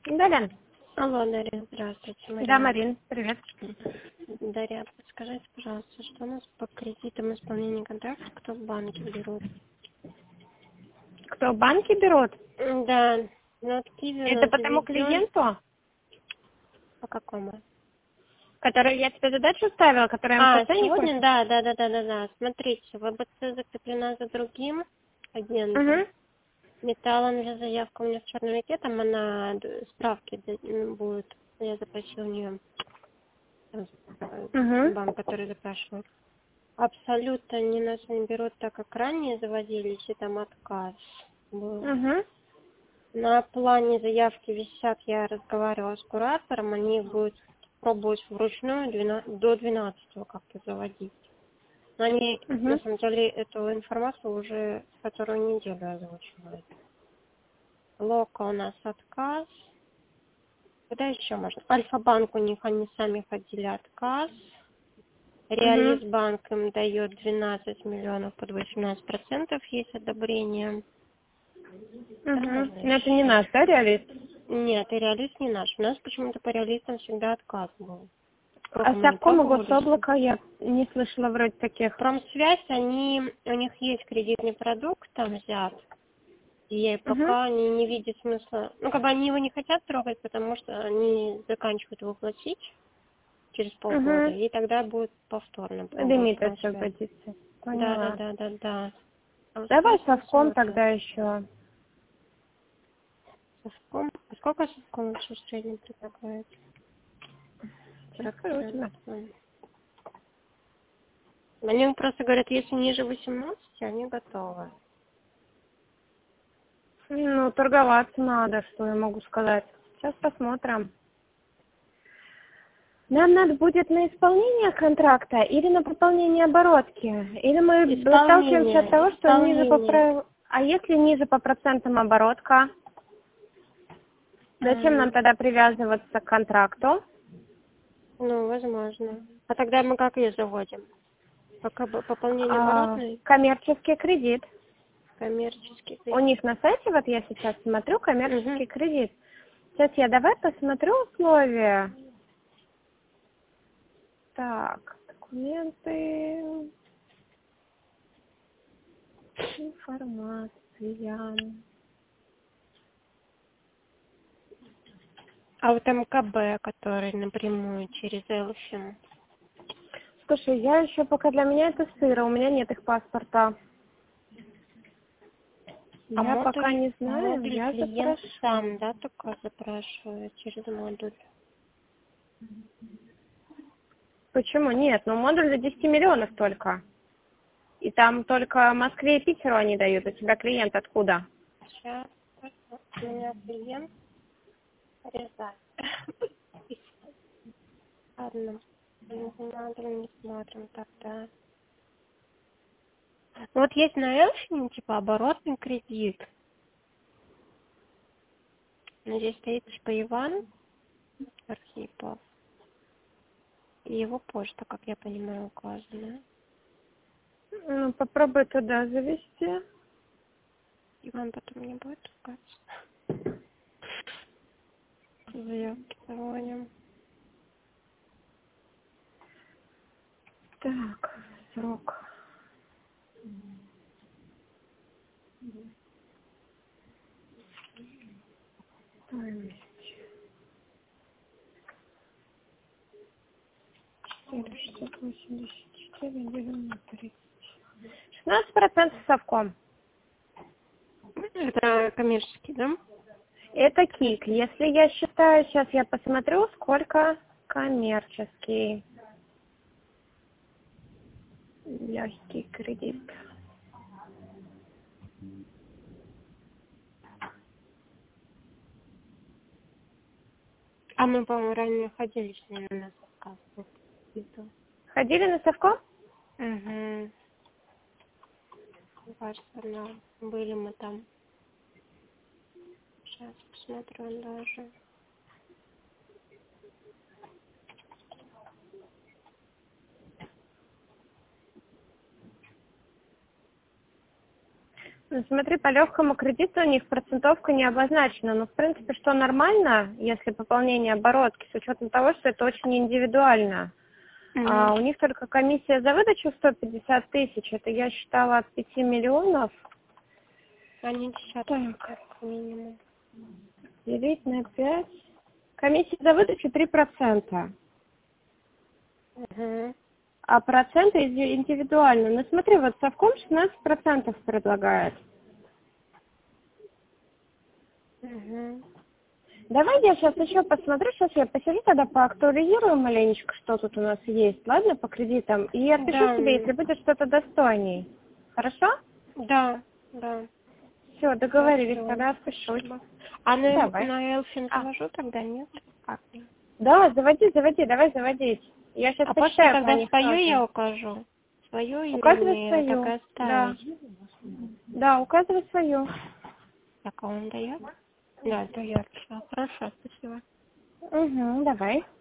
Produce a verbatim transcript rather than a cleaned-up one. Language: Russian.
Да, Лен. Алло, Дарья, здравствуйте, Марина. Да, Марин, привет. Дарья, подскажите, пожалуйста, что у нас по кредитам исполнения контракта, кто в банке берут? Кто, банки берут? Да, ну от Киви у Это нас по тому заведен. клиенту, По какому? который я тебе задачу ставила, который А, МФЦ не сегодня, хочет? да, да, да, да, да, да. Смотрите, ВБЦ закреплена за другим агентом. Угу. Металлом заявка у меня в черном веке, там она д- справки д- м, будет. Я запросила у нее Угу. банк, который запрашивает. Абсолютно они нас не берут, так как ранее заводились, и там отказ был. Угу. На плане заявки висят, я разговаривала с куратором, они их будут пробовать вручную двенадцать до двенадцатого как-то заводить. Но они, на Угу. самом деле, эту информацию уже вторую неделю озвучивают. Лока у нас отказ. Куда еще можно? Альфа-банк у них, они сами ходили отказ. Угу. Реализбанк им дает двенадцать миллионов под восемнадцать процентов, есть одобрение. Угу. Что можно Но это не еще? наш, да, реалист? Нет, и реалист не наш. У нас почему-то по реалистам всегда отказ был. А Сколько мы не Совком и пробовали. Гособлако я не слышала вроде таких. Промсвязь, они, у них есть кредитный продукт там взят. И Угу. пока они не видят смысла. Ну, как бы они его не хотят трогать, потому что они заканчивают его платить через полгода. Угу. И тогда будет повторно пробовать Лимит промсвязь. освободится. Да, да, Поняла. да, да, да. Давай Промсвязь не Совком смотрят. тогда еще. Совком. А сколько совком вообще в среднем предлагает? Сейчас скажу тебе. Они просто говорят, если ниже восемнадцати, они готовы. Ну, торговаться надо, что я могу сказать. Сейчас посмотрим. Нам надо будет на исполнение контракта или на пополнение оборотки? Или мы сталкиваемся от того, Исполнение, что ниже по исполнение. правилам... А если ниже по процентам оборотка? Зачем нам М, тогда привязываться к контракту? Ну, возможно. А тогда мы как ее заводим? Пока бы пополнение А, оборотной, коммерческий кредит. коммерческий У кредит. них на сайте, вот я сейчас смотрю, Угу. коммерческий кредит. Сейчас я давай посмотрю условия. Так, документы, информация. А вот МКБ, который напрямую через Элфин. Слушай, я еще пока для меня это сыро, у меня нет их паспорта. А Я пока модуль, не знаю, модуль я клиент сам, запрошу. да, только запрашивает через модуль. Почему? Нет, ну модуль за десять миллионов только. И там только Москве и Питеру они дают. У тебя клиент откуда? Сейчас у меня клиент Рязань. Ладно, модуль не смотрим тогда. Ну, вот есть на Элфине, типа, оборотный кредит. Но здесь стоит, типа, Иван Архипов. И его почта, как я понимаю, указана. Ну, попробуй туда завести. Иван потом не будет ругаться. Заявки заводим. Так, срок. Стоимость. четыре шестьсот восемьдесят четыре делим на тридцать. шестнадцать процентов совком. Это коммерческий, да? Это КИК. Если я считаю, сейчас я посмотрю, сколько коммерческий. Легкий кредит. А мы, по-моему, ранее ходили с ними на заказ. Ходили на совком? Угу. Кажется, да. Были мы там. Сейчас посмотрю даже. Ну, смотри, по легкому кредиту у них процентовка не обозначена. Но, в принципе, что нормально, если пополнение оборотки, с учетом того, что это очень индивидуально. Mm. А у них только комиссия за выдачу сто пятьдесят тысяч. Это я считала от пяти миллионов. Они десятки минимум. Делить на пять. Комиссия за выдачу три процента. Угу. А проценты иди- индивидуально. Ну смотри, вот совком шестнадцать процентов предлагает. Угу. Давай я сейчас еще посмотрю, сейчас я посижу, тогда поактуализирую маленечко, что тут у нас есть, ладно, по кредитам. И я пишу Да. тебе, если будет что-то достойней. Хорошо? Да, да. Все, договорились, Хорошо. тогда отпишусь. А на, Давай. на Элфин А. завожу тогда, нет? Как? Да, заводи, заводи, давай заводить. Я сейчас А после почитаю про тогда них свою тоже. я укажу? Свою или Указывай мне свою. так и Да. оставить? Да, указывай свою. Так, а он дает? Да, дает. Все, хорошо, спасибо. Угу, давай.